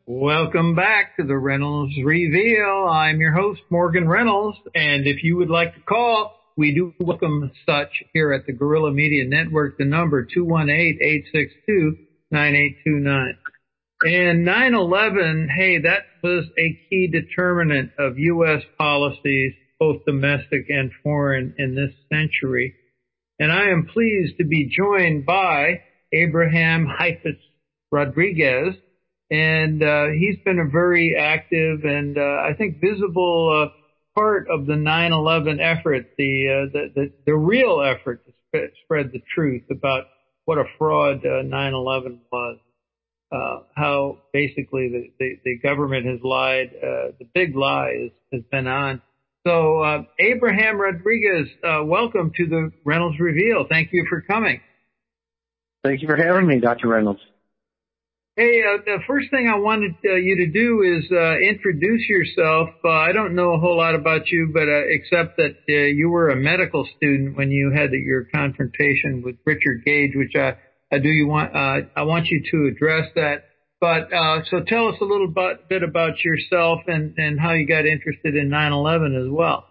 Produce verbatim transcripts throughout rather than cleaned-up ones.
Welcome back to the Reynolds Reveal. I'm your host, Morgan Reynolds, and if you would like to call, we do welcome such here at the Guerrilla Media Network, the number two one eight, eight six two, nine eight two nine. And nine eleven, hey, that was a key determinant of U S policies, both domestic and foreign, in this century. And I am pleased to be joined by Abraham Heifetz Rodriguez. And uh, he's been a very active and uh, I think visible uh, part of the nine eleven effort, the, uh, the the the real effort to sp- spread the truth about what a fraud uh, nine eleven was, uh, how basically the, the, the government has lied, uh, the big lie is, has been on. So uh, Abraham Rodriguez, uh, welcome to the Reynolds Reveal. Thank you for coming. Thank you for having me, Doctor Reynolds. Hey, uh, the first thing I wanted uh, you to do is uh, introduce yourself. Uh, I don't know a whole lot about you, but uh, except that uh, you were a medical student when you had your confrontation with Richard Gage, which I, I do you want uh, I want you to address that. But uh, so tell us a little bit, bit about yourself and, and how you got interested in nine eleven as well.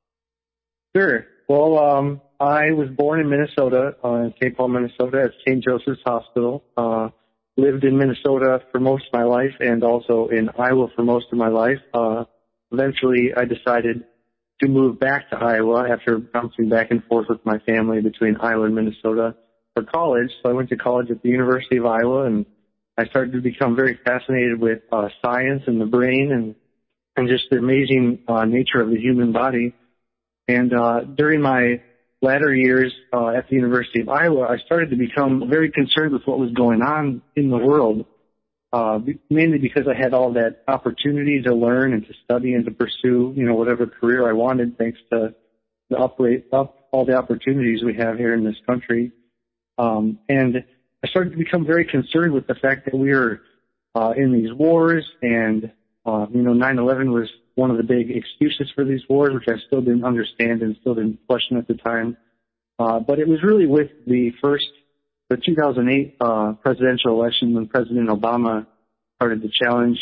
Sure. Well, um, I was born in Minnesota, uh, in Saint Paul, Minnesota, at Saint Joseph's Hospital. Uh, lived in Minnesota for most of my life and also in Iowa for most of my life. Uh, eventually, I decided to move back to Iowa after bouncing back and forth with my family between Iowa and Minnesota for college. So I went to college at the University of Iowa, and I started to become very fascinated with uh, science and the brain and, and just the amazing uh, nature of the human body. And uh, during my latter years uh, at the University of Iowa, I started to become very concerned with what was going on in the world, uh, mainly because I had all that opportunity to learn and to study and to pursue, you know, whatever career I wanted, thanks to the uprate, up all the opportunities we have here in this country. Um, and I started to become very concerned with the fact that we were uh, in these wars, and uh, you know, nine eleven was one of the big excuses for these wars, which I still didn't understand and still didn't question at the time. Uh, but it was really with the first, the two thousand eight uh, presidential election when President Obama started to challenge,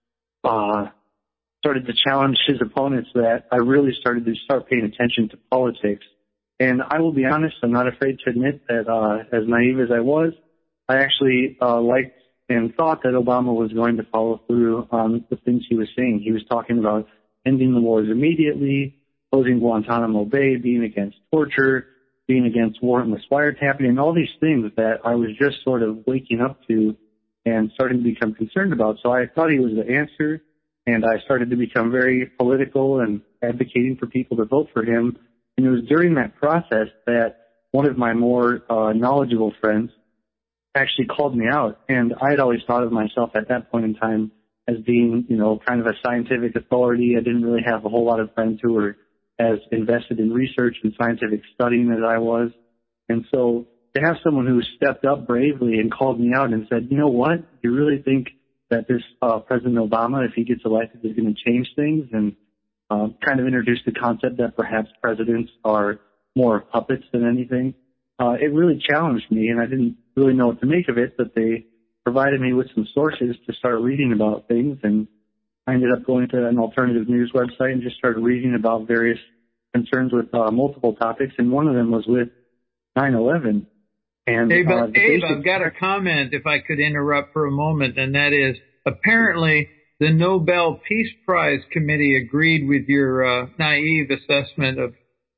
uh, started to challenge his opponents that I really started to start paying attention to politics. And I will be honest, I'm not afraid to admit that, uh, as naive as I was, I actually uh, liked and thought that Obama was going to follow through on the things he was saying. He was talking about ending the wars immediately, closing Guantanamo Bay, being against torture, being against warrantless wiretapping, and all these things that I was just sort of waking up to and starting to become concerned about. So I thought he was the answer, and I started to become very political and advocating for people to vote for him. And it was during that process that one of my more uh, knowledgeable friends actually called me out. And I had always thought of myself at that point in time as being, you know, kind of a scientific authority. I didn't really have a whole lot of friends who were as invested in research and scientific studying as I was. And so to have someone who stepped up bravely and called me out and said, you know what, you really think that this uh, President Obama, if he gets elected, is going to change things, and uh, kind of introduce the concept that perhaps presidents are more puppets than anything. Uh, it really challenged me, and I didn't really know what to make of it, but they provided me with some sources to start reading about things, and I ended up going to an alternative news website and just started reading about various concerns with uh, multiple topics, and one of them was with nine eleven. And Abe, uh, Abe basic... I've got a comment, if I could interrupt for a moment, and that is, apparently the Nobel Peace Prize Committee agreed with your uh, naive assessment of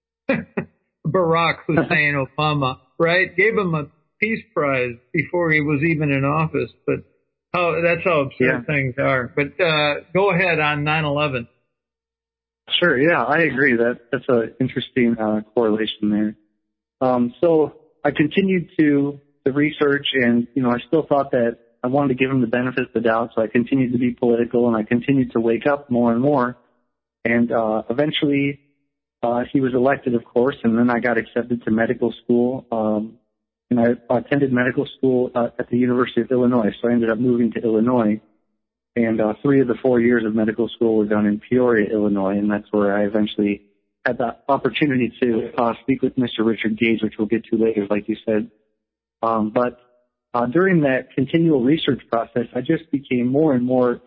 Barack Hussein Obama, right? Gave him a Peace Prize before he was even in office, but how, that's how absurd yeah. things are. But uh, go ahead on nine eleven. Sure, yeah, I agree. That That's an interesting uh, correlation there. Um, so I continued to, to research, and, you know, I still thought that I wanted to give him the benefit of the doubt, so I continued to be political, and I continued to wake up more and more. And uh, eventually uh, he was elected, of course, and then I got accepted to medical school. Um, and I attended medical school uh, at the University of Illinois, so I ended up moving to Illinois. And uh, three of the four years of medical school were done in Peoria, Illinois, and that's where I eventually had the opportunity to uh, speak with Mister Richard Gage, which we'll get to later, like you said. Um, but uh, during that continual research process, I just became more and more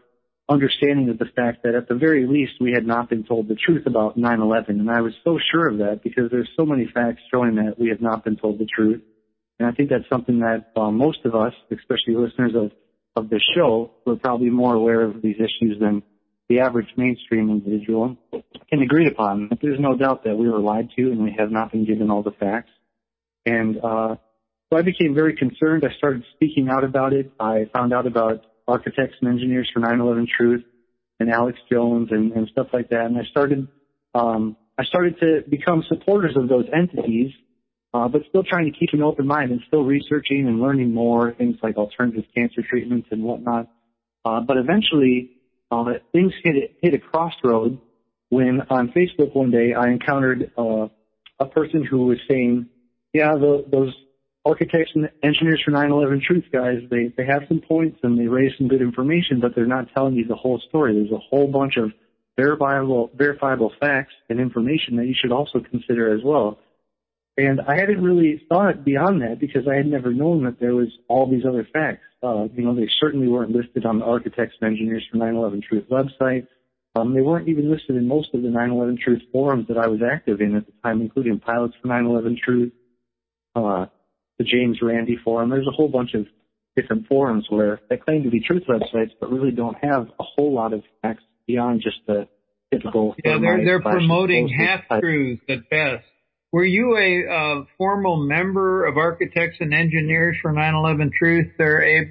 understanding of the fact that at the very least we had not been told the truth about nine eleven. And I was so sure of that because there's so many facts showing that we have not been told the truth. And I think that's something that uh, most of us, especially listeners of, of this show, who are probably more aware of these issues than the average mainstream individual, can agree upon. There's no doubt that we were lied to and we have not been given all the facts. And uh, so I became very concerned. I started speaking out about it. I found out about Architects and Engineers for nine eleven Truth and Alex Jones and, and stuff like that. And I started, um, I started to become supporters of those entities, uh, but still trying to keep an open mind and still researching and learning more things like alternative cancer treatments and whatnot. Uh, but eventually, uh, things hit, hit a crossroad when on Facebook one day I encountered uh, a person who was saying, yeah, the, those Architects and Engineers for nine eleven Truth guys, they, they have some points and they raise some good information, but they're not telling you the whole story. There's a whole bunch of verifiable, verifiable facts and information that you should also consider as well. And I hadn't really thought beyond that because I had never known that there was all these other facts. Uh, you know, they certainly weren't listed on the Architects and Engineers for nine eleven Truth website. Um, they weren't even listed in most of the nine eleven Truth forums that I was active in at the time, including Pilots for nine eleven Truth, uh, the James Randi Forum. There's a whole bunch of different forums where they claim to be truth websites, but really don't have a whole lot of facts beyond just the typical. Yeah, they're they're promoting half-truths at best. Were you a uh, formal member of Architects and Engineers for nine eleven Truth there, Abe?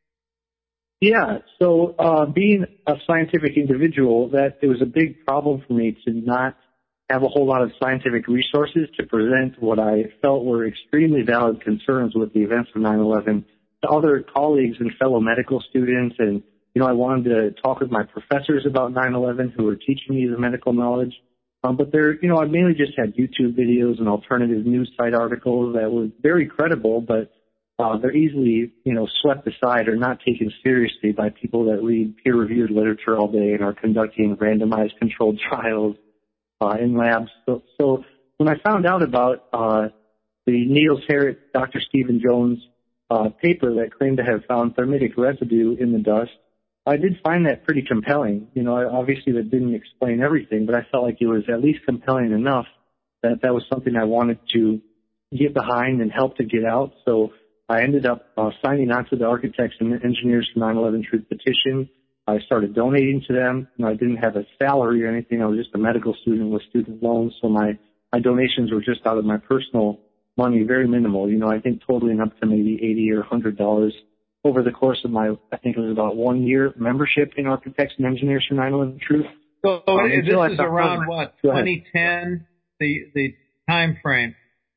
Yeah, so uh, being a scientific individual, that it was a big problem for me to not have a whole lot of scientific resources to present what I felt were extremely valid concerns with the events of nine eleven to other colleagues and fellow medical students. And, you know, I wanted to talk with my professors about nine eleven who were teaching me the medical knowledge. Um, but there, you know, I mainly just had YouTube videos and alternative news site articles that were very credible, but uh, they're easily, you know, swept aside or not taken seriously by people that read peer-reviewed literature all day and are conducting randomized controlled trials Uh, in labs. So, so when I found out about uh, the Niels Harrit, Doctor Stephen Jones uh, paper that claimed to have found thermitic residue in the dust, I did find that pretty compelling. You know, obviously that didn't explain everything, but I felt like it was at least compelling enough that that was something I wanted to get behind and help to get out. So I ended up uh, signing on to the Architects and Engineers for nine eleven Truth petition. I started donating to them. You know, I didn't have a salary or anything. I was just a medical student with student loans, so my, my donations were just out of my personal money, very minimal. You know, I think totaling up to maybe eighty or one hundred dollars over the course of my, I think it was about one year membership in Architects and Engineers for nine eleven Truth. So um, this is around what, twenty ten, the the time frame?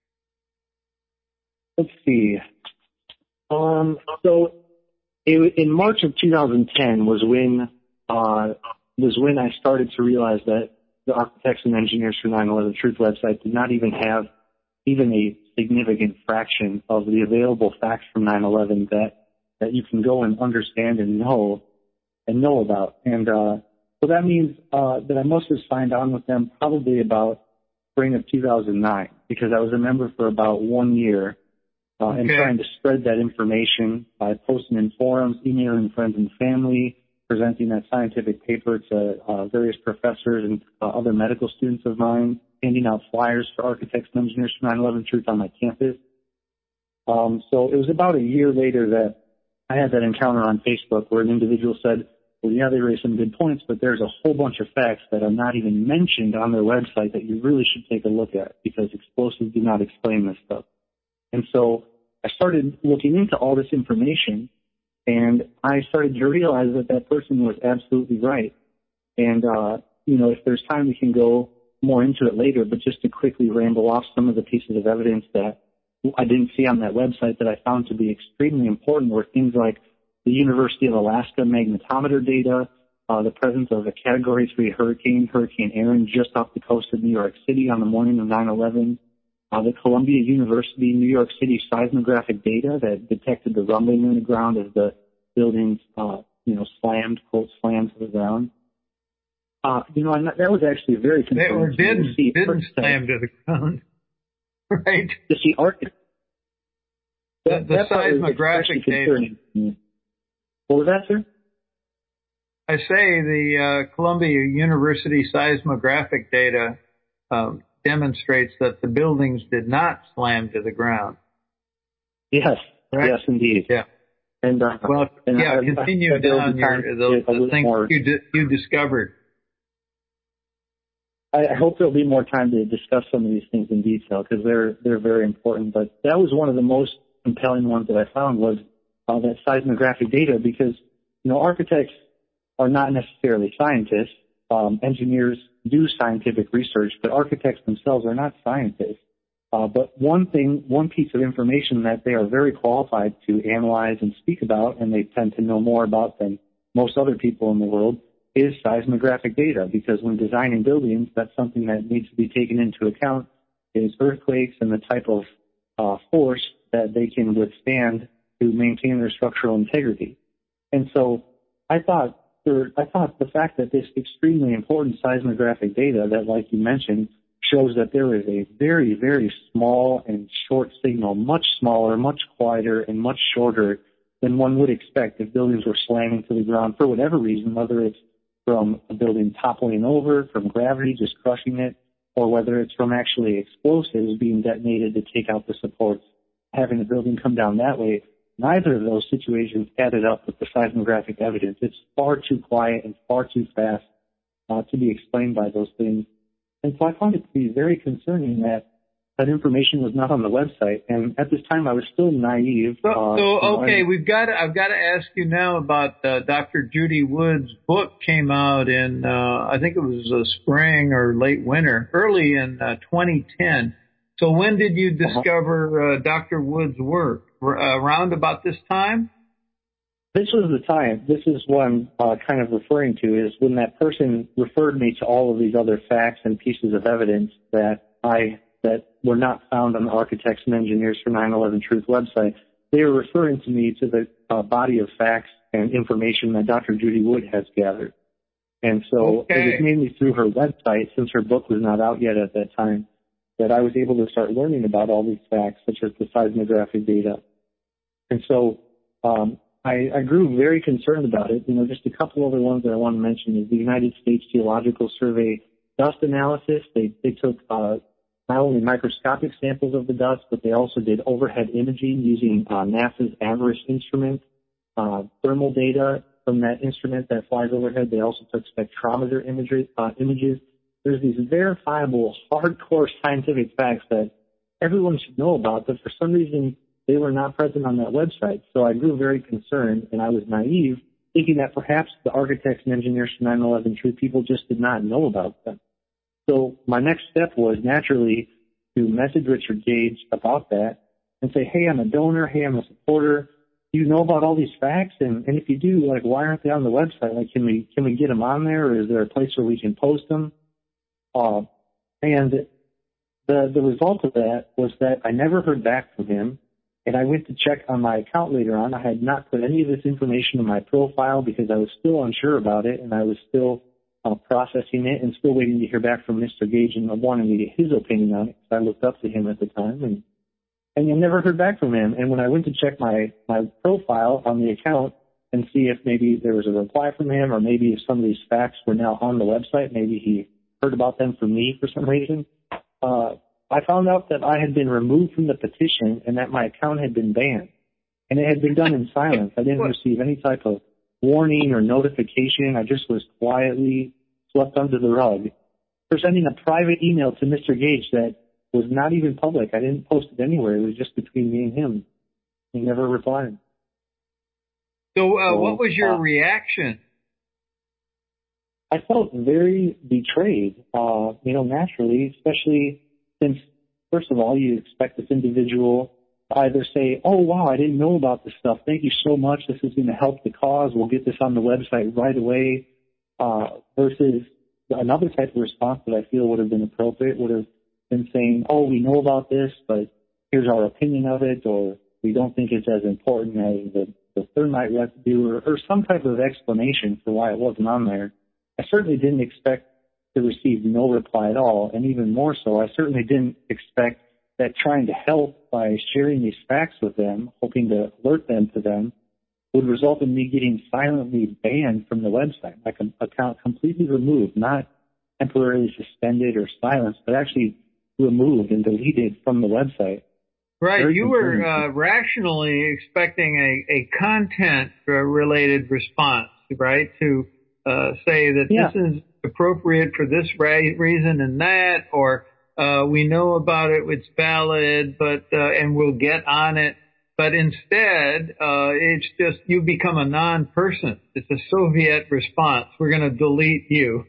Let's see. Um, so in March of two thousand ten was when uh, was when I started to realize that the Architects and Engineers for nine eleven Truth website did not even have even a significant fraction of the available facts from nine eleven that that you can go and understand and know and know about. And uh, so that means uh, that I must have signed on with them probably about spring of two thousand nine because I was a member for about one year. Uh, okay. And trying to spread that information by posting in forums, emailing friends and family, presenting that scientific paper to uh, various professors and uh, other medical students of mine, handing out flyers for Architects and Engineers for nine eleven Truth on my campus. Um, so it was about a year later that I had that encounter on Facebook where an individual said, well, yeah, they raised some good points, but there's a whole bunch of facts that are not even mentioned on their website that you really should take a look at because explosives do not explain this stuff. And so I started looking into all this information, and I started to realize that that person was absolutely right. And, uh, you know, if there's time, we can go more into it later, but just to quickly ramble off some of the pieces of evidence that I didn't see on that website that I found to be extremely important were things like the University of Alaska magnetometer data, uh, the presence of a Category three hurricane, Hurricane Aaron, just off the coast of New York City on the morning of nine eleven. Uh, the Columbia University New York City seismographic data that detected the rumbling in the ground as the buildings, uh, you know, slammed, quote, slammed to the ground. Uh, you know, and that, that was actually very concerning. Or didn't, didn't slam to the ground, right? To see architects. The, the seismographic data. What was that, sir? I say the uh, Columbia University seismographic data um, demonstrates that the buildings did not slam to the ground. Yes, Correct? yes, indeed. Yeah. And uh, well, and yeah. I, Continue I, down your the, the things more, you di- you discovered. I, I hope there'll be more time to discuss some of these things in detail because they're they're very important. But that was one of the most compelling ones that I found was uh, that seismographic data because you know architects are not necessarily scientists. Um, engineers do scientific research, but architects themselves are not scientists. Uh, but one thing, one piece of information that they are very qualified to analyze and speak about, and they tend to know more about than most other people in the world, is seismographic data. Because when designing buildings, that's something that needs to be taken into account is earthquakes and the type of uh, force that they can withstand to maintain their structural integrity. And so I thought, for, I thought the fact that this extremely important seismographic data that, like you mentioned, shows that there is a very, very small and short signal, much smaller, much quieter, and much shorter than one would expect if buildings were slamming to the ground for whatever reason, whether it's from a building toppling over, from gravity just crushing it, or whether it's from actually explosives being detonated to take out the supports, having the building come down that way. Neither of those situations added up with the seismographic evidence. It's far too quiet and far too fast uh, to be explained by those things. And so I found it to be very concerning that that information was not on the website. And at this time, I was still naive. So, uh, so okay, learning. we've got. To, I've got to ask you now about uh, Doctor Judy Wood's book. Came out in, uh, I think it was uh, spring or late winter, early in uh, twenty ten. So when did you discover uh, Doctor Wood's work? R- uh, around about this time? This was the time. This is what I'm uh, kind of referring to is when that person referred me to all of these other facts and pieces of evidence that I that were not found on the Architects and Engineers for nine eleven Truth website. They were referring to me to the uh, body of facts and information that Doctor Judy Wood has gathered. And so okay. it was mainly through her website, since her book was not out yet at that time, that I was able to start learning about all these facts, such as the seismographic data. And so um, I, I grew very concerned about it. You know, just a couple other ones that I want to mention is the United States Geological Survey dust analysis. They they took uh, not only microscopic samples of the dust, but they also did overhead imaging using uh, NASA's AVERIS instrument, uh, thermal data from that instrument that flies overhead. They also took spectrometer imagery, uh, images. There's these verifiable, hardcore scientific facts that everyone should know about, but for some reason they were not present on that website. So I grew very concerned, and I was naive, thinking that perhaps the Architects and Engineers for nine eleven Truth people just did not know about them. So my next step was naturally to message Richard Gage about that and say, hey, I'm a donor. Hey, I'm a supporter. Do you know about all these facts? And, and if you do, like, why aren't they on the website? Like, can we can we get them on there, or is there a place where we can post them? Uh, and the the result of that was that I never heard back from him. And I went to check on my account later on. I had not put any of this information in my profile because I was still unsure about it, and I was still uh, processing it and still waiting to hear back from Mister Gage and wanting to get his opinion on it because I looked up to him at the time. And and I never heard back from him. And when I went to check my, my profile on the account and see if maybe there was a reply from him, or maybe if some of these facts were now on the website, maybe he heard about them from me for some reason, uh, I found out that I had been removed from the petition and that my account had been banned. And it had been done in silence. I didn't receive any type of warning or notification. I just was quietly swept under the rug for sending a private email to Mister Gage that was not even public. I didn't post it anywhere. It was just between me and him. He never replied. So, uh, so what was your uh, reaction? I felt very betrayed, uh, you know, naturally, especially since, first of all, you expect this individual to either say, oh, wow, I didn't know about this stuff. Thank you so much. This is going to help the cause. We'll get this on the website right away, uh, versus another type of response that I feel would have been appropriate would have been saying, oh, we know about this, but here's our opinion of it, or we don't think it's as important as the, the thermite residue, or, or some type of explanation for why it wasn't on there. I certainly didn't expect to receive no reply at all, and even more so, I certainly didn't expect that trying to help by sharing these facts with them, hoping to alert them to them, would result in me getting silently banned from the website, my com- account completely removed, not temporarily suspended or silenced, but actually removed and deleted from the website. Right. Very you were concerning. uh, rationally expecting a, a content-related response, right, to uh, say that Yeah. this is appropriate for this ra- reason and that, or uh, we know about it, it's valid, but uh, and we'll get on it. But instead, uh, it's just you become a non-person. It's a Soviet response. We're going to delete you.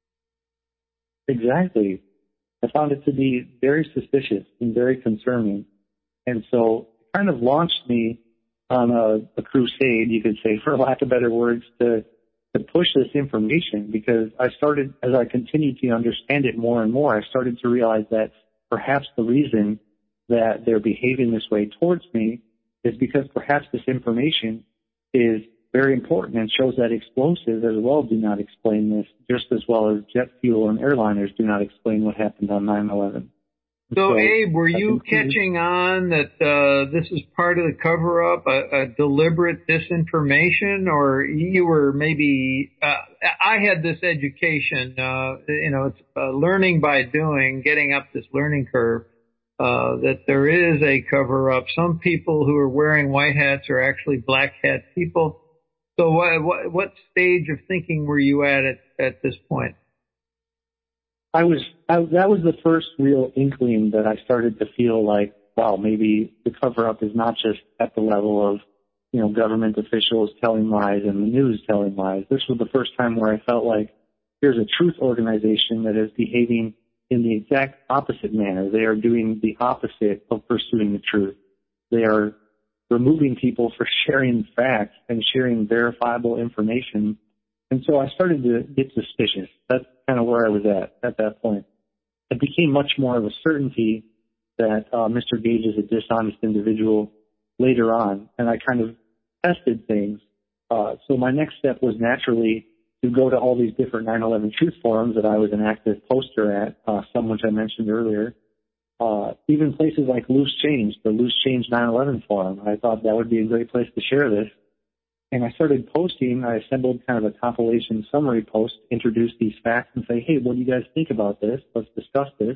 Exactly. I found it to be very suspicious and very concerning. And so it kind of launched me on a, a crusade, you could say, for lack of better words, to, to push this information, because I started, as I continued to understand it more and more, I started to realize that perhaps the reason that they're behaving this way towards me is because perhaps this information is very important and shows that explosives as well do not explain this, just as well as jet fuel and airliners do not explain what happened on nine eleven. So, So, Abe, were you continue. catching on that uh, this is part of the cover-up, a, a deliberate disinformation, or you were maybe uh, – I had this education, uh, you know, it's uh, learning by doing, getting up this learning curve, uh, that there is a cover-up. Some people who are wearing white hats are actually black hat people. So what, what, what stage of thinking were you at at, at this point? I was, I, that was the first real inkling that I started to feel like, wow, maybe the cover-up is not just at the level of, you know, government officials telling lies and the news telling lies. This was the first time where I felt like here's a truth organization that is behaving in the exact opposite manner. They are doing the opposite of pursuing the truth. They are removing people for sharing facts and sharing verifiable information. And so I started to get suspicious. That's kind of where I was at at that point. It became much more of a certainty that uh, Mister Gage is a dishonest individual later on, and I kind of tested things. Uh, so my next step was naturally to go to all these different nine eleven truth forums that I was an active poster at, uh, some which I mentioned earlier. Uh, even places like Loose Change, the Loose Change nine eleven forum. I thought that would be a great place to share this. And I started posting. I assembled kind of a compilation summary post, introduce these facts and say, hey, what do you guys think about this? Let's discuss this.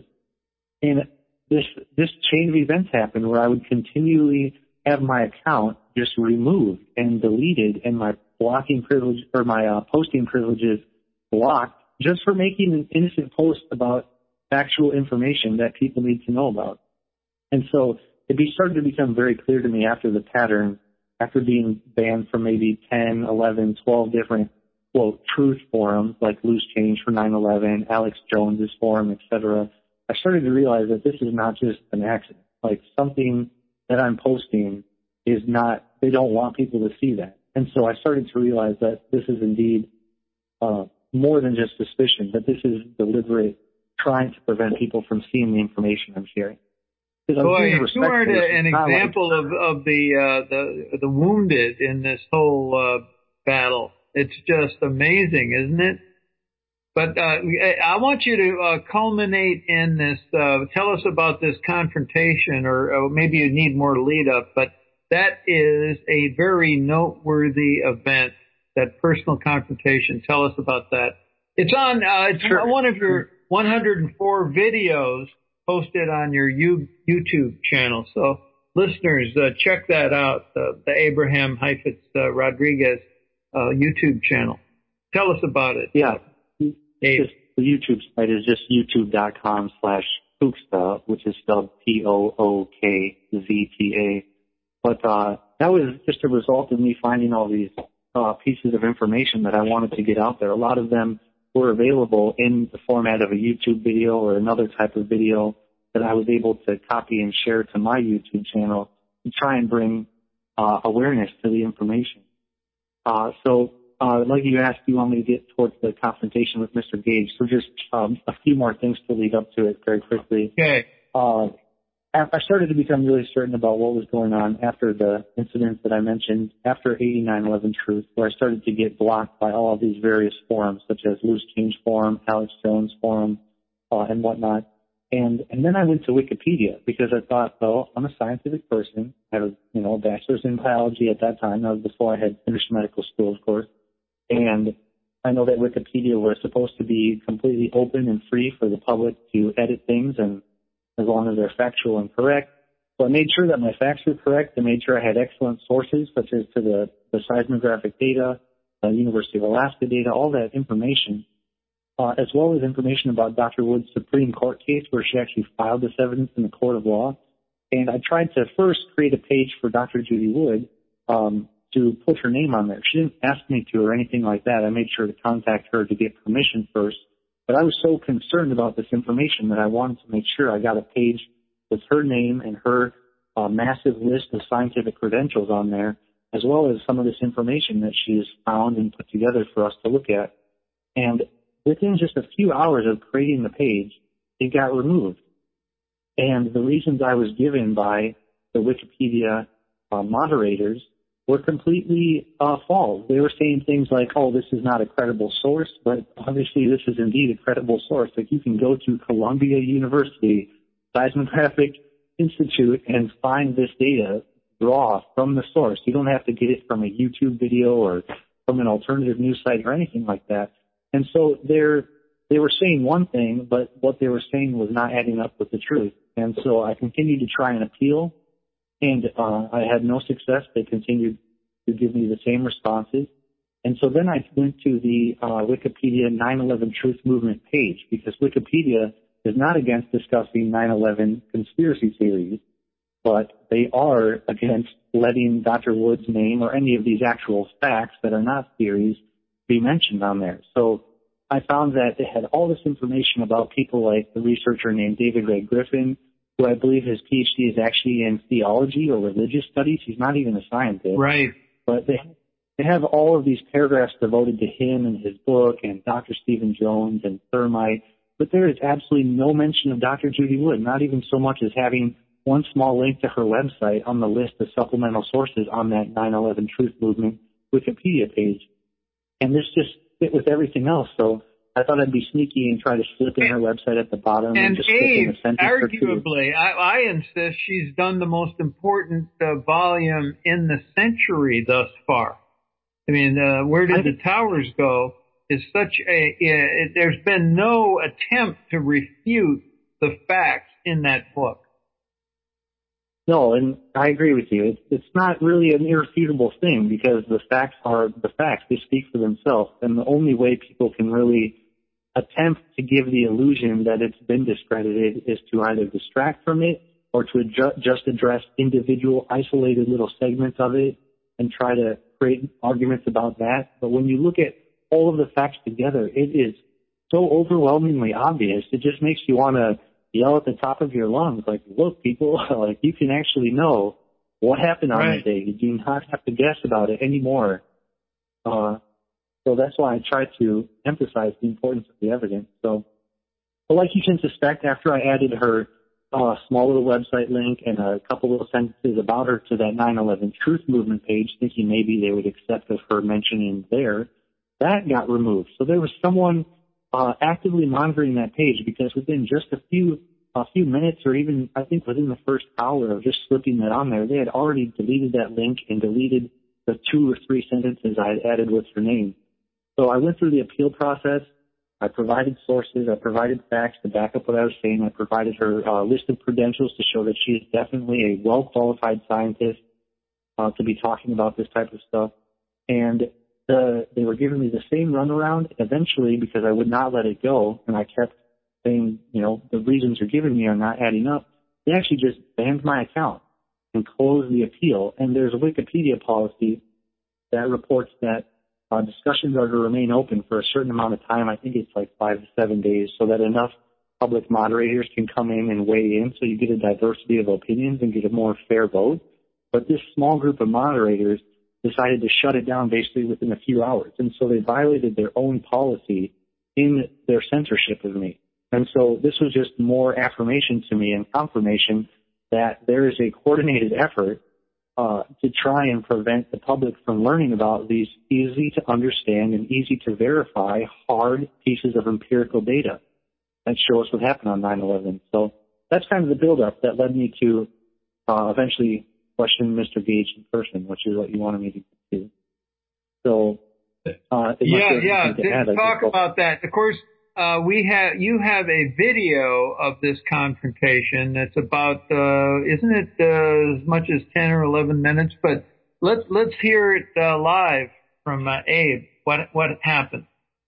And this, this chain of events happened where I would continually have my account just removed and deleted and my blocking privilege or my uh, posting privileges blocked just for making an innocent post about factual information that people need to know about. And so it be, started to become very clear to me after the pattern, after being banned from maybe ten, eleven, twelve different, quote, truth forums like Loose Change for nine eleven, Alex Jones's forum, et cetera, I started to realize that this is not just an accident. Like something that I'm posting is not, they don't want people to see that. And so I started to realize that this is indeed uh, more than just suspicion, that this is deliberate trying to prevent people from seeing the information I'm sharing. Boy, you are an example like, of, of the, uh, the, the wounded in this whole, uh, battle. It's just amazing, isn't it? But, uh, I want you to, uh, culminate in this, uh, tell us about this confrontation, or, or maybe you need more lead up, but that is a very noteworthy event, that personal confrontation. Tell us about that. It's on, uh, it's sure. one of your one hundred four videos posted on your YouTube channel. So listeners, uh, check that out, uh, the Abraham Heifetz uh, Rodriguez uh, YouTube channel. Tell us about it. Yeah. Abe. Just, the YouTube site is just youtube.com slash Pooksta, which is spelled P O O K Z T A. But uh, that was just a result of me finding all these uh, pieces of information that I wanted to get out there. A lot of them were available in the format of a YouTube video or another type of video that I was able to copy and share to my YouTube channel and try and bring uh, awareness to the information. Uh, so, uh, like you asked, you want me to get towards the confrontation with Mister Gage. So just um, a few more things to lead up to it very quickly. Okay. Uh, I started to become really certain about what was going on after the incidents that I mentioned, after eighty-nine eleven Truth, where I started to get blocked by all of these various forums, such as Loose Change Forum, Alex Jones Forum, uh, and whatnot. And and then I went to Wikipedia because I thought, well, I'm a scientific person. I have, you know, a bachelor's in biology at that time. That was before I had finished medical school, of course. And I know that Wikipedia was supposed to be completely open and free for the public to edit things, and as long as they're factual and correct. So I made sure that my facts were correct. I made sure I had excellent sources, such as to the, the seismographic data, the University of Alaska data, all that information, uh, as well as information about Doctor Wood's Supreme Court case where she actually filed this evidence in the court of law. And I tried to first create a page for Doctor Judy Wood um, to put her name on there. She didn't ask me to or anything like that. I made sure to contact her to get permission first. But I was so concerned about this information that I wanted to make sure I got a page with her name and her uh, massive list of scientific credentials on there, as well as some of this information that she has found and put together for us to look at. And within just a few hours of creating the page, it got removed. And the reasons I was given by the Wikipedia uh, moderators were completely uh, false. They were saying things like, oh, this is not a credible source, but obviously this is indeed a credible source. Like, you can go to Columbia University Seismographic Institute and find this data raw from the source. You don't have to get it from a YouTube video or from an alternative news site or anything like that. And so they're, they were saying one thing, but what they were saying was not adding up with the truth. And so I continued to try and appeal, and uh, I had no success. They continued to give me the same responses. And so then I went to the uh, Wikipedia nine eleven Truth Movement page, because Wikipedia is not against discussing nine eleven conspiracy theories, but they are against letting Doctor Wood's name or any of these actual facts that are not theories be mentioned on there. So I found that it had all this information about people like the researcher named David Ray Griffin, who I believe his P H D is actually in theology or religious studies. He's not even a scientist. Right. But they they have all of these paragraphs devoted to him and his book and Doctor Stephen Jones and Thermite. But there is absolutely no mention of Doctor Judy Wood, not even so much as having one small link to her website on the list of supplemental sources on that nine eleven Truth Movement Wikipedia page. And this just fit with everything else. So I thought I'd be sneaky and try to slip in her website at the bottom and, and just Abe, slip in a sentence or two. Arguably, I, I insist she's done the most important uh, volume in the century thus far. I mean, uh, Where Did the Towers Go is such a, uh, there's been no attempt to refute the facts in that book. No, and I agree with you. It's, it's not really an irrefutable thing, because the facts are the facts. They speak for themselves. And the only way people can really attempt to give the illusion that it's been discredited is to either distract from it or to adju- just address individual isolated little segments of it and try to create arguments about that. But when you look at all of the facts together, it is so overwhelmingly obvious. It just makes you want to yell at the top of your lungs, like, look, people, like, you can actually know what happened on Right. that day. You do not have to guess about it anymore. Uh, so that's why I try to emphasize the importance of the evidence. So, but like you can suspect, after I added her uh, small little website link and a couple little sentences about her to that nine eleven Truth Movement page, thinking maybe they would accept of her mentioning there, that got removed. So there was someone uh, actively monitoring that page, because within just a few a few minutes, or even I think within the first hour of just slipping that on there, they had already deleted that link and deleted the two or three sentences I had added with her name. So I went through the appeal process. I provided sources. I provided facts to back up what I was saying. I provided her uh, list of credentials to show that she is definitely a well-qualified scientist uh, to be talking about this type of stuff. And the, they were giving me the same runaround. Eventually, because I would not let it go, and I kept saying, you know, the reasons you're giving me are not adding up, they actually just banned my account and closed the appeal. And there's a Wikipedia policy that reports that uh, discussions are to remain open for a certain amount of time. I think it's like five to seven days, so that enough public moderators can come in and weigh in, so you get a diversity of opinions and get a more fair vote. But this small group of moderators decided to shut it down basically within a few hours. And so they violated their own policy in their censorship of me. And so this was just more affirmation to me and confirmation that there is a coordinated effort uh, to try and prevent the public from learning about these easy to understand and easy to verify hard pieces of empirical data. that show us what happened on nine eleven. So that's kind of the build-up that led me to uh, eventually question Mister Gage in person, which is what you wanted me to do. So, uh, yeah, yeah. To talk about that. Of course, uh, we have you have a video of this confrontation. That's about, uh, isn't it uh, as much as ten or eleven minutes? But let's let's hear it uh, live from uh, Abe. What what happened?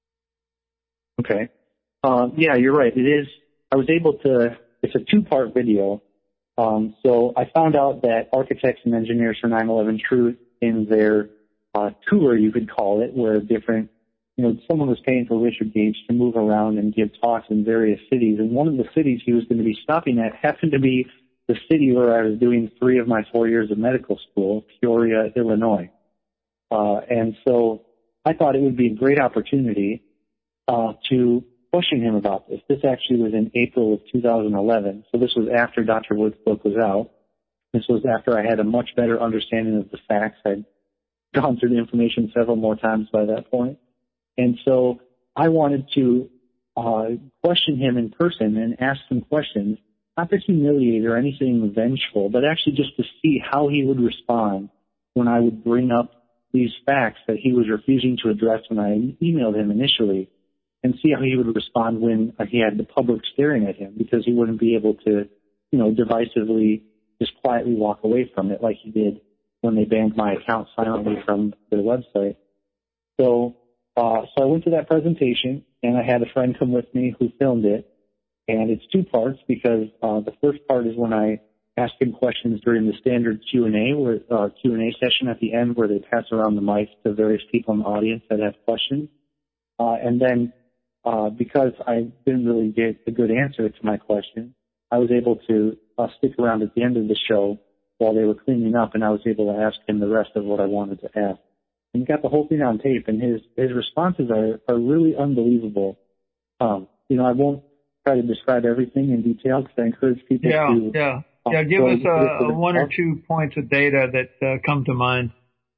Okay. Um, yeah, you're right. It is. I was able to. It's a two-part video. Um, so I found out that architects and engineers for nine eleven Truth, in their uh, tour, you could call it, where different, you know, someone was paying for Richard Gage to move around and give talks in various cities. And one of the cities he was going to be stopping at happened to be the city where I was doing three of my four years of medical school, Peoria, Illinois. Uh, and so I thought it would be a great opportunity uh, to question him about this. This actually was in April of two thousand eleven, so this was after Doctor Wood's book was out. This was after I had a much better understanding of the facts. I'd gone through the information several more times by that point. And so I wanted to uh, question him in person and ask some questions, not to humiliate or anything vengeful, but actually just to see how he would respond when I would bring up these facts that he was refusing to address when I emailed him initially, and see how he would respond when he had the public staring at him, because he wouldn't be able to, you know, divisively just quietly walk away from it like he did when they banned my account silently from their website. So, uh, so I went to that presentation, and I had a friend come with me who filmed it, and it's two parts, because uh, the first part is when I asked him questions during the standard Q and A, where uh, Q and A session at the end, where they pass around the mic to various people in the audience that have questions, uh, and then Uh, because I didn't really get a good answer to my question, I was able to uh, stick around at the end of the show while they were cleaning up, and I was able to ask him the rest of what I wanted to ask. And he got the whole thing on tape, and his, his responses are, are really unbelievable. Um, you know, I won't try to describe everything in detail, because I encourage people yeah, to... Yeah, uh, yeah. Give us uh, uh, one or two points of data that uh, come to mind.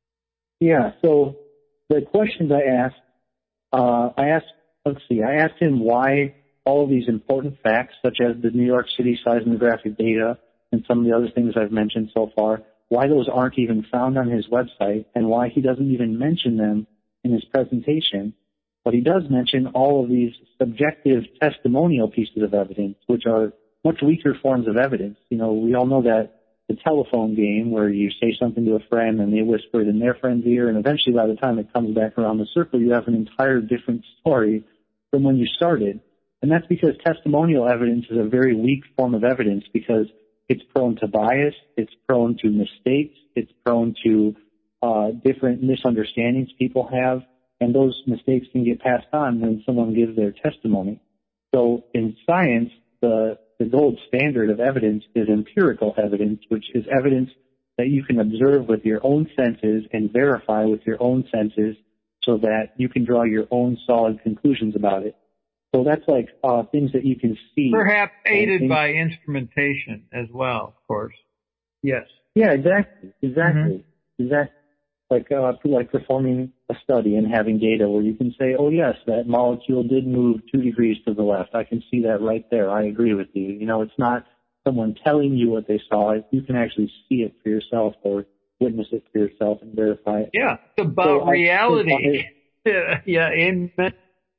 Yeah, so the questions I asked, uh, I asked Let's see, I asked him why all of these important facts, such as the New York City seismographic data and some of the other things I've mentioned so far, why those aren't even found on his website, and why he doesn't even mention them in his presentation. But he does mention all of these subjective testimonial pieces of evidence, which are much weaker forms of evidence. You know, we all know that the telephone game, where you say something to a friend and they whisper it in their friend's ear, and eventually by the time it comes back around the circle, you have an entire different story from when you started. And that's because testimonial evidence is a very weak form of evidence, because it's prone to bias, it's prone to mistakes, it's prone to uh, different misunderstandings people have, and those mistakes can get passed on when someone gives their testimony. So in science, the, the gold standard of evidence is empirical evidence, which is evidence that you can observe with your own senses and verify with your own senses, so that you can draw your own solid conclusions about it. So that's like uh, things that you can see. Perhaps aided and, by instrumentation as well, of course. Yes. Yeah, exactly. Exactly. Mm-hmm. Exactly. Like, uh, like performing a study and having data where you can say, oh, yes, that molecule did move two degrees to the left. I can see that right there. I agree with you. You know, it's not someone telling you what they saw. You can actually see it for yourself, or witness it for yourself and verify it. Yeah, it's about so reality. I, yeah, yeah, amen.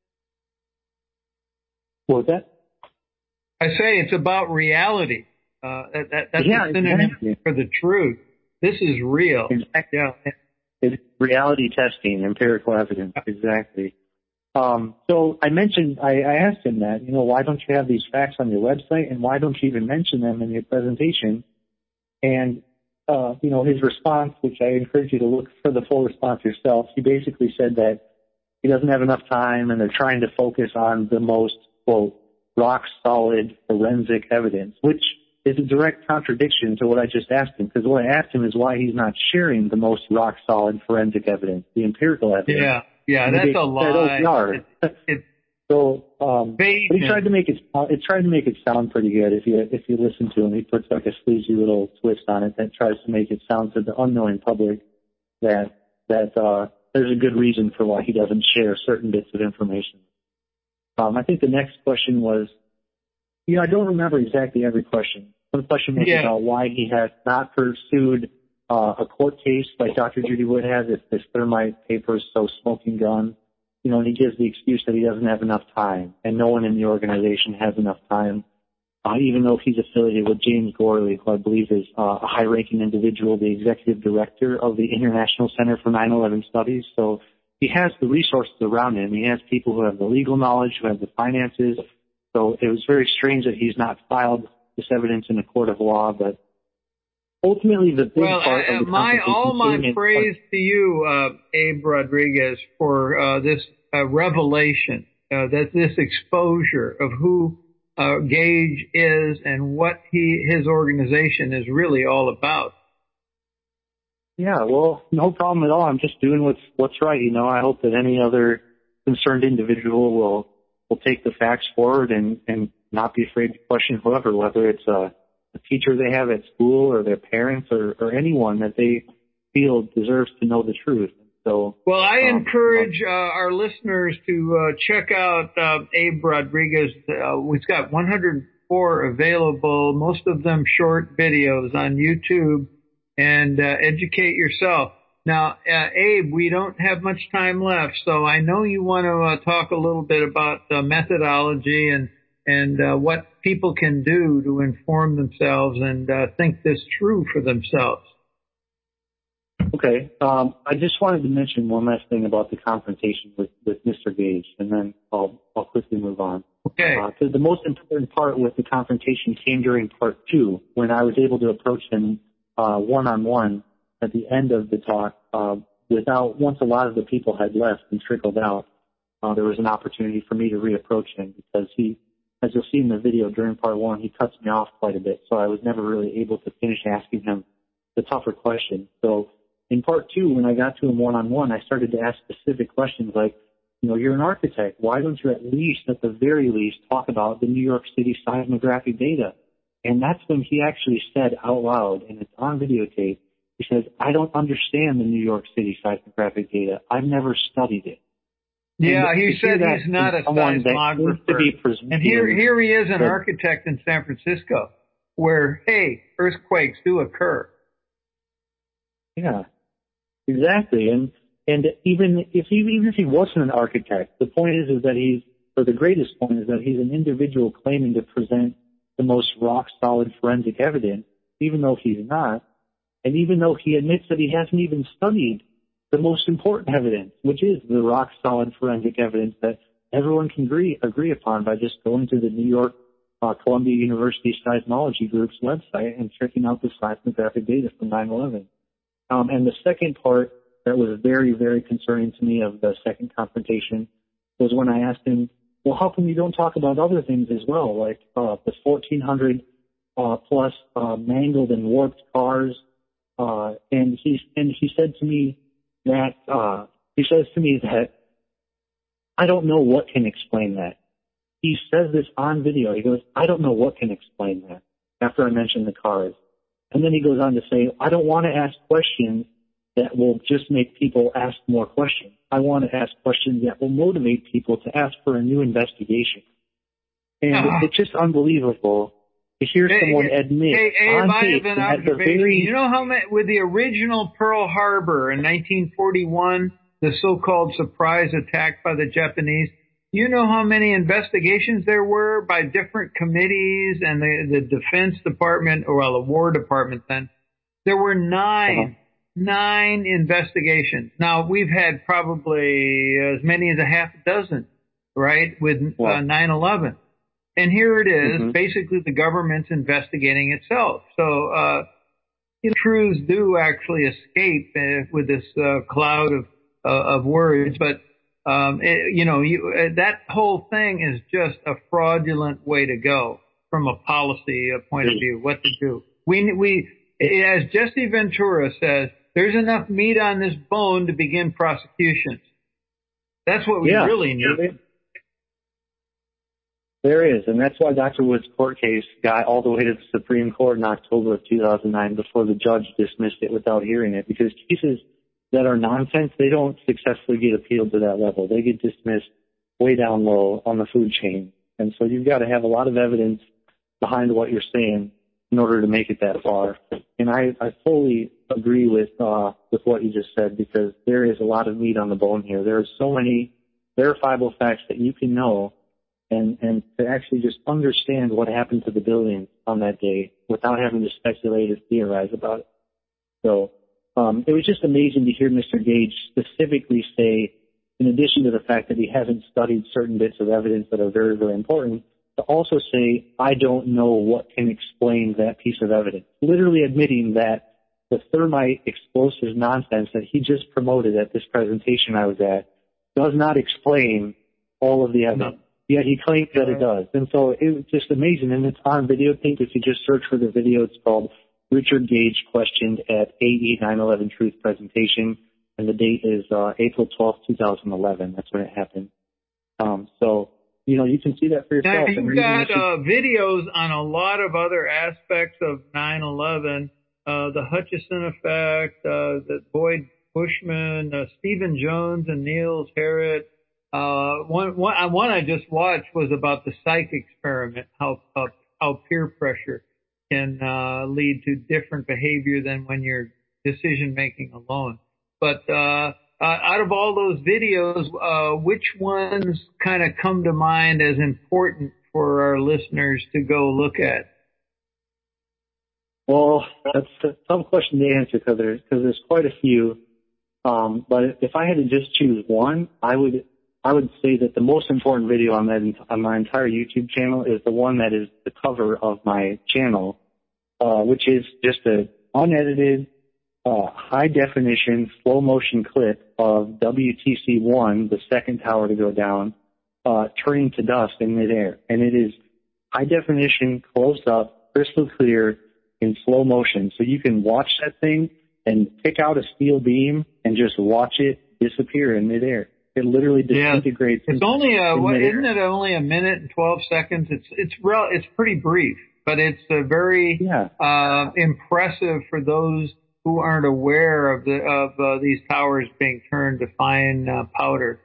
What was that? I say it's about reality. Uh, that, that, that's yeah, a synonym exactly. for the truth. This is real. Exactly. Yeah. It's reality testing, empirical evidence. Exactly. Um, so I mentioned, I, I asked him that, you know, why don't you have these facts on your website, and why don't you even mention them in your presentation? And, uh, you know, his response, which I encourage you to look for the full response yourself, he basically said that he doesn't have enough time, and they're trying to focus on the most, quote, rock-solid forensic evidence, which is a direct contradiction to what I just asked him, because what I asked him is why he's not sharing the most rock-solid forensic evidence, the empirical evidence. Yeah, yeah, that's a lie. It, it, so, um, but he tried to make it, it tried to make it sound pretty good. If you if you listen to him, he puts like a sleazy little twist on it that tries to make it sound to the unknowing public that that uh, there's a good reason for why he doesn't share certain bits of information. Um, I think the next question was Yeah, I don't remember exactly every question. One question was Yeah. about why he has not pursued uh, a court case like Doctor Judy Wood has. It's this thermite papers, so smoking gun. You know, and he gives the excuse that he doesn't have enough time, and no one in the organization has enough time, uh, even though he's affiliated with James Gorley, who I believe is uh, a high-ranking individual, the executive director of the International Center for nine eleven Studies. So he has the resources around him. He has people who have the legal knowledge, who have the finances. So it was very strange that he's not filed this evidence in a court of law, but ultimately the big well, part uh, of the my all my came in praise to you, uh, Abe Rodriguez, for uh, this uh, revelation, uh, that this exposure of who uh, Gage is and what he his organization is really all about. Yeah, well, no problem at all. I'm just doing what's what's right. You know, I hope that any other concerned individual will will take the facts forward and and not be afraid to question whoever, whether it's a, a teacher they have at school or their parents or, or anyone that they feel deserves to know the truth. So, well, I um, encourage uh, our listeners to uh, check out uh, Abe Rodriguez. Uh, we've got one hundred four available, most of them short videos on YouTube, and uh, educate yourself. Now, uh, Abe, we don't have much time left, so I know you want to uh, talk a little bit about uh, methodology and and uh, what people can do to inform themselves and uh, think this through for themselves. Okay. Um, I just wanted to mention one last thing about the confrontation with, with Mister Gage, and then I'll, I'll quickly move on. Okay. Uh, 'cause the most important part with the confrontation came during part two, when I was able to approach him uh, one-on-one at the end of the talk. Uh, without once a lot of the people had left and trickled out, uh, there was an opportunity for me to reapproach him because he, as you'll see in the video during part one, he cuts me off quite a bit, so I was never really able to finish asking him the tougher questions. So in part two, when I got to him one-on-one, I started to ask specific questions like, you know, you're an architect. Why don't you at least, at the very least, talk about the New York City seismographic data? And that's when he actually said out loud, and it's on videotape, he says, I don't understand the New York City seismographic data. I've never studied it. Yeah, and he said he's not a seismographer. And here, here he is, an architect in San Francisco, where, hey, earthquakes do occur. Yeah, exactly. And and even if he even if he wasn't an architect, the point is is that he's, or the greatest point is that he's an individual claiming to present the most rock solid forensic evidence, even though he's not, and even though he admits that he hasn't even studied the most important evidence, which is the rock solid forensic evidence that everyone can agree agree upon by just going to the New York uh, Columbia University Seismology Group's website and checking out the seismographic data from nine eleven. Um, and the second part that was very, very concerning to me of the second confrontation was when I asked him, well, how come you don't talk about other things as well, like uh, the fourteen hundred uh, plus uh, mangled and warped cars? Uh, and he and he said to me that uh, he says to me that I don't know what can explain that. He says this on video. He goes, I don't know what can explain that. After I mentioned the cars. And then he goes on to say, I don't want to ask questions that will just make people ask more questions. I want to ask questions that will motivate people to ask for a new investigation. And uh, it's just unbelievable to hear hey, someone admit hey, Abe, on I tape have an at the observation. very... You know how many, with the original Pearl Harbor in nineteen forty-one, the so-called surprise attack by the Japanese, you know how many investigations there were by different committees and the, the Defense Department, or well, the War Department then? There were nine, uh-huh. nine investigations. Now, we've had probably as many as a half dozen, right, with uh, nine eleven. And here it is, mm-hmm. basically the government's investigating itself. So uh, you know, truths do actually escape uh, with this uh, cloud of, uh, of words, but Um, it, you know, you, uh, that whole thing is just a fraudulent way to go from a policy uh, point of view, what to do. We, we, as Jesse Ventura says, there's enough meat on this bone to begin prosecutions. That's what we yeah, really need. There is, and that's why Doctor Wood's court case got all the way to the Supreme Court in October of two thousand nine before the judge dismissed it without hearing it, because cases that are nonsense, they don't successfully get appealed to that level. They get dismissed way down low on the food chain. And so you've got to have a lot of evidence behind what you're saying in order to make it that far. And I, I fully agree with uh, with what you just said, because there is a lot of meat on the bone here. There are so many verifiable facts that you can know, and, and to actually just understand what happened to the building on that day without having to speculate or theorize about it. So um, it was just amazing to hear Mister Gage specifically say, in addition to the fact that he hasn't studied certain bits of evidence that are very, very important, to also say, I don't know what can explain that piece of evidence. Literally admitting that the thermite explosives nonsense that he just promoted at this presentation I was at does not explain all of the evidence. No. Yet he claims that it does. And so it was just amazing. And it's on videotape. If you just search for the video, it's called Richard Gage Questioned at A E nine eleven Truth Presentation. And the date is uh, April twelfth, twenty eleven. That's when it happened. Um, so, you know, you can see that for yourself. Now, you've got uh, videos on a lot of other aspects of nine eleven, uh, the Hutchison effect, uh, the Boyd Bushman, uh, Stephen Jones and Niels Harrit. Uh, one, one, one I just watched was about the psych experiment, how, how, how peer pressure can uh, lead to different behavior than when you're decision making alone. But uh, uh, out of all those videos, uh, which ones kind of come to mind as important for our listeners to go look at? Well, that's a tough question to answer because there's, because there's quite a few. Um, but if I had to just choose one, I would I would say that the most important video on that on my entire YouTube channel is the one that is the cover of my channel, uh, which is just an unedited, uh, high definition, slow motion clip of W T C one, the second tower to go down, uh, turning to dust in midair. And it is high definition, close up, crystal clear, in slow motion. So you can watch that thing and pick out a steel beam and just watch it disappear in midair. It literally disintegrates. Yeah. It's only a, what, isn't it only a minute and twelve seconds? It's, it's real, it's pretty brief, but it's a very, yeah. uh, impressive for those who aren't aware of the, of, uh, these towers being turned to fine, uh, powder.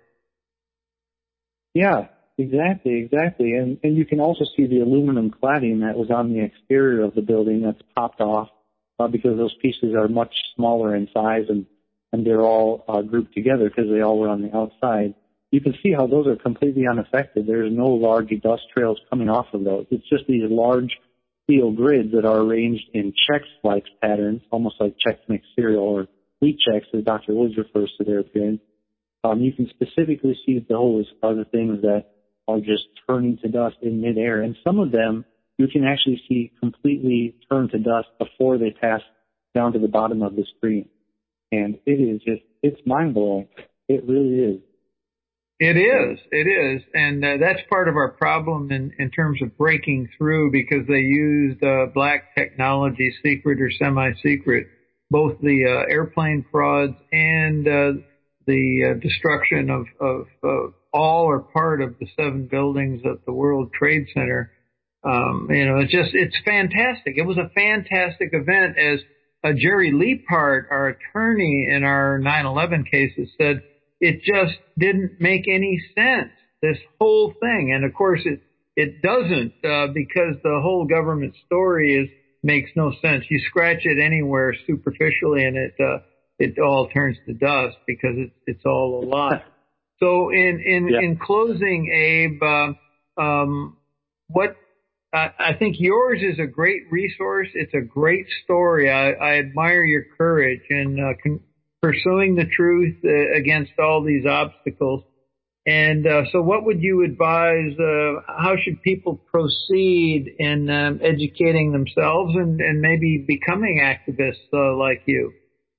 Yeah, exactly, exactly. And, and you can also see the aluminum cladding that was on the exterior of the building that's popped off, uh, because those pieces are much smaller in size and and they're all uh, grouped together because they all were on the outside. You can see how those are completely unaffected. There's no large dust trails coming off of those. It's just these large steel grids that are arranged in Chex-like patterns, almost like Chex Mix cereal or wheat Chex, as Doctor Woods refers to their appearance. Um, you can specifically see those are the things that are just turning to dust in midair. And some of them you can actually see completely turn to dust before they pass down to the bottom of the screen. And it is just, it's mind-blowing. It really is. It is. It is. And uh, that's part of our problem in, in terms of breaking through, because they used uh, black technology, secret or semi-secret, both the uh, airplane frauds and uh, the uh, destruction of, of uh, all or part of the seven buildings of the World Trade Center. Um, you know, it's just, it's fantastic. It was a fantastic event. As uh, Jerry Leapart, our attorney in our nine eleven cases, said, it just didn't make any sense, this whole thing. And of course it, it doesn't, uh, because the whole government story is, makes no sense. You scratch it anywhere superficially and it, uh, it all turns to dust because it's, it's all a lie. So in, in, yeah. in closing, Abe, uh, um, what, I, I think yours is a great resource. It's a great story. I, I admire your courage in, uh, con- pursuing the truth uh, against all these obstacles. And uh, so what would you advise, uh, how should people proceed in um, educating themselves and, and maybe becoming activists uh, like you?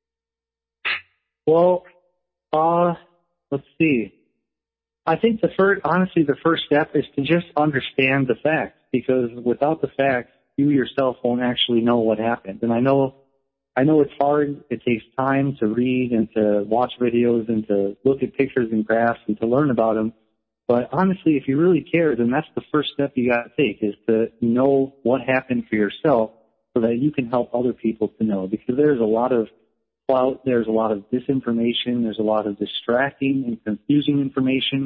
Well, uh, let's see. I think the first, honestly, the first step is to just understand the facts, because without the facts, you yourself won't actually know what happened. And I know I know it's hard. It takes time to read and to watch videos and to look at pictures and graphs and to learn about them. But honestly, if you really care, then that's the first step you got to take, is to know what happened for yourself so that you can help other people to know. Because there's a lot of clout, there's a lot of disinformation, there's a lot of distracting and confusing information.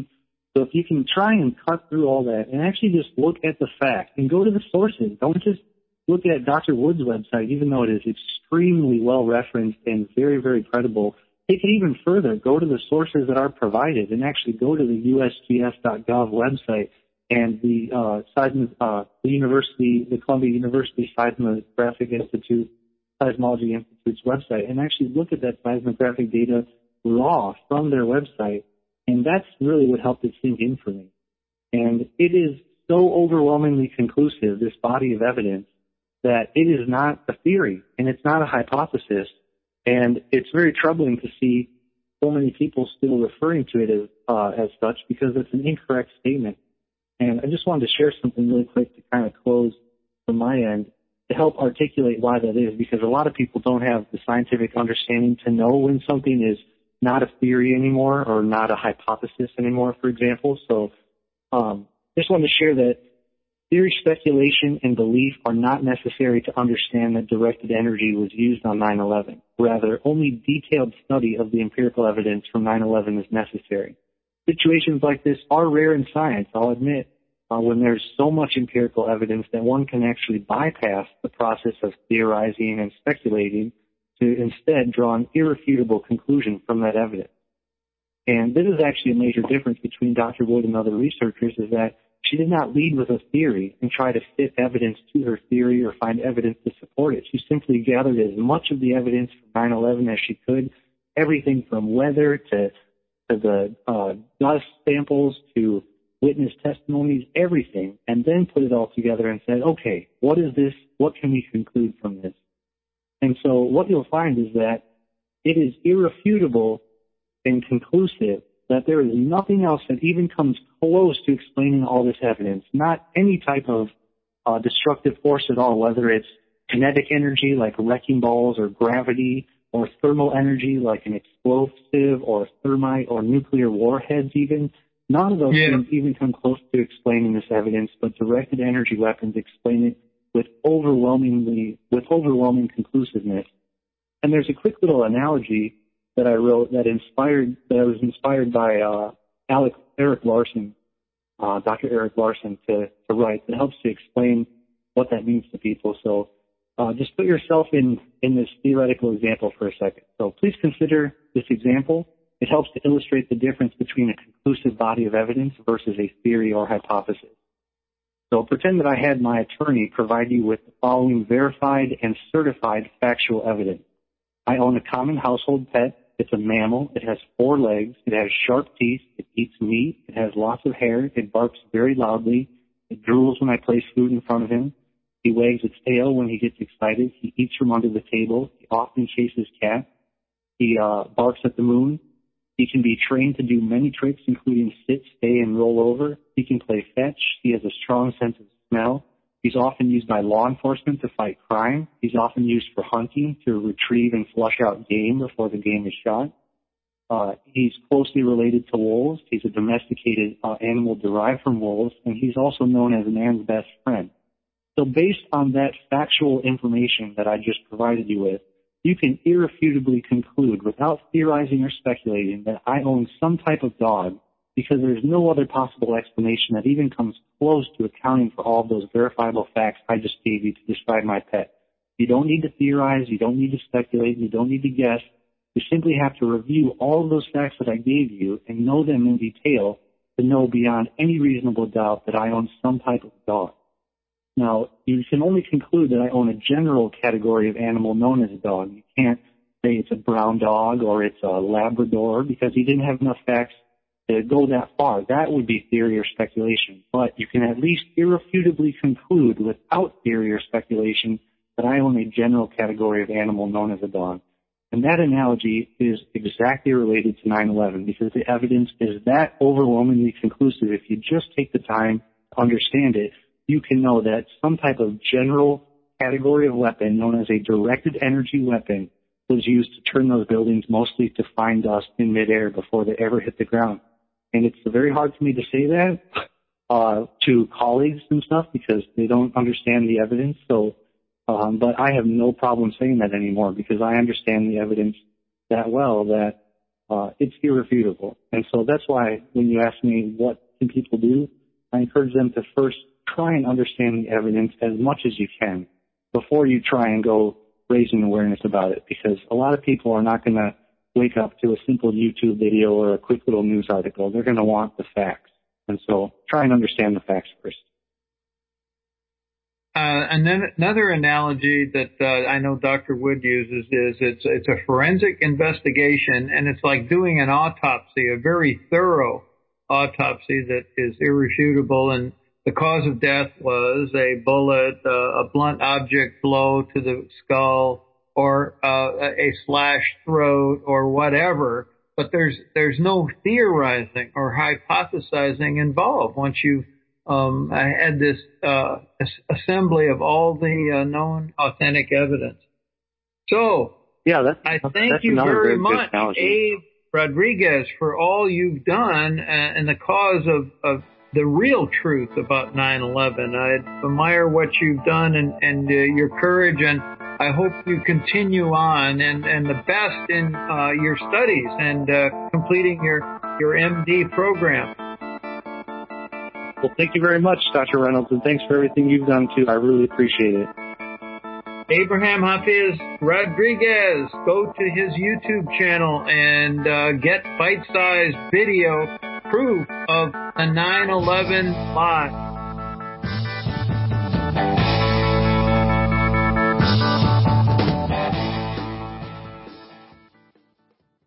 So if you can try and cut through all that and actually just look at the facts and go to the sources, don't just look at Doctor Wood's website, even though it is extremely well referenced and very, very credible. Take it even further. Go to the sources that are provided and actually go to the U S G S dot gov website and the uh, seism, uh, the university, the Columbia University Seismographic Institute, Seismology Institute's website, and actually look at that seismographic data raw from their website. And that's really what helped it sink in for me. And it is so overwhelmingly conclusive, this body of evidence, that it is not a theory and it's not a hypothesis. And it's very troubling to see so many people still referring to it as, uh, as such, because it's an incorrect statement. And I just wanted to share something really quick to kind of close from my end to help articulate why that is, because a lot of people don't have the scientific understanding to know when something is not a theory anymore or not a hypothesis anymore, for example. So um, just wanted to share that theory, speculation, and belief are not necessary to understand that directed energy was used on nine eleven. Rather, only detailed study of the empirical evidence from nine eleven is necessary. Situations like this are rare in science, I'll admit, uh, when there's so much empirical evidence that one can actually bypass the process of theorizing and speculating to instead draw an irrefutable conclusion from that evidence. And this is actually a major difference between Doctor Wood and other researchers, is that she did not lead with a theory and try to fit evidence to her theory or find evidence to support it. She simply gathered as much of the evidence from nine eleven as she could, everything from weather to, to the uh, dust samples to witness testimonies, everything, and then put it all together and said, okay, what is this? What can we conclude from this? And so what you'll find is that it is irrefutable and conclusive that there is nothing else that even comes close to explaining all this evidence, not any type of uh, destructive force at all, whether it's kinetic energy like wrecking balls or gravity, or thermal energy like an explosive or thermite or nuclear warheads even. None of those yeah. things even come close to explaining this evidence, but directed energy weapons explain it with overwhelmingly, with overwhelming conclusiveness. And there's a quick little analogy that I wrote that inspired, that I was inspired by uh, Alec, Eric Larson, uh, Doctor Eric Larson, to, to write that helps to explain what that means to people. So uh, just put yourself in, in this theoretical example for a second. So please consider this example. It helps to illustrate the difference between a conclusive body of evidence versus a theory or hypothesis. So pretend that I had my attorney provide you with the following verified and certified factual evidence. I own a common household pet. It's a mammal. It has four legs. It has sharp teeth. It eats meat. It has lots of hair. It barks very loudly. It drools when I place food in front of him. He wags its tail when he gets excited. He eats from under the table. He often chases cats. He uh, barks at the moon. He can be trained to do many tricks, including sit, stay, and roll over. He can play fetch. He has a strong sense of smell. He's often used by law enforcement to fight crime. He's often used for hunting to retrieve and flush out game before the game is shot. Uh, he's closely related to wolves. He's a domesticated uh, animal derived from wolves, and he's also known as man's best friend. So based on that factual information that I just provided you with, you can irrefutably conclude without theorizing or speculating that I own some type of dog, because there's no other possible explanation that even comes close to accounting for all of those verifiable facts I just gave you to describe my pet. You don't need to theorize. You don't need to speculate. You don't need to guess. You simply have to review all of those facts that I gave you and know them in detail to know beyond any reasonable doubt that I own some type of dog. Now, you can only conclude that I own a general category of animal known as a dog. You can't say it's a brown dog or it's a Labrador, because you didn't have enough facts to go that far. That would be theory or speculation. But you can at least irrefutably conclude without theory or speculation that I own a general category of animal known as a dog. And that analogy is exactly related to nine eleven, because the evidence is that overwhelmingly conclusive. If you just take the time to understand it, you can know that some type of general category of weapon known as a directed energy weapon was used to turn those buildings mostly to fine dust in midair before they ever hit the ground. And it's very hard for me to say that uh, to colleagues and stuff because they don't understand the evidence. So, um, but I have no problem saying that anymore because I understand the evidence that well that uh, it's irrefutable. And so that's why when you ask me what can people do, I encourage them to first try and understand the evidence as much as you can before you try and go raising awareness about it, because a lot of people are not going to wake up to a simple YouTube video or a quick little news article. They're going to want the facts. And so try and understand the facts first. Uh, and then another analogy that uh, I know Doctor Wood uses is it's it's a forensic investigation, and it's like doing an autopsy, a very thorough autopsy that is irrefutable. And the cause of death was a bullet, uh, a blunt object blow to the skull, or uh, a slashed throat, or whatever. But there's there's no theorizing or hypothesizing involved once you Um, I had this uh, assembly of all the uh, known authentic evidence. So, yeah, that's, I thank that's you very, very much, Abe Rodriguez, for all you've done uh, in the cause of, of the real truth about nine eleven. I admire what you've done and, and uh, your courage, and I hope you continue on and, and the best in uh, your studies and uh, completing your, your M D program. Well, thank you very much, Doctor Reynolds, and thanks for everything you've done, too. I really appreciate it. Abraham Hafiz Rodriguez, go to his YouTube channel and uh, get bite-sized video proof of the nine eleven lie.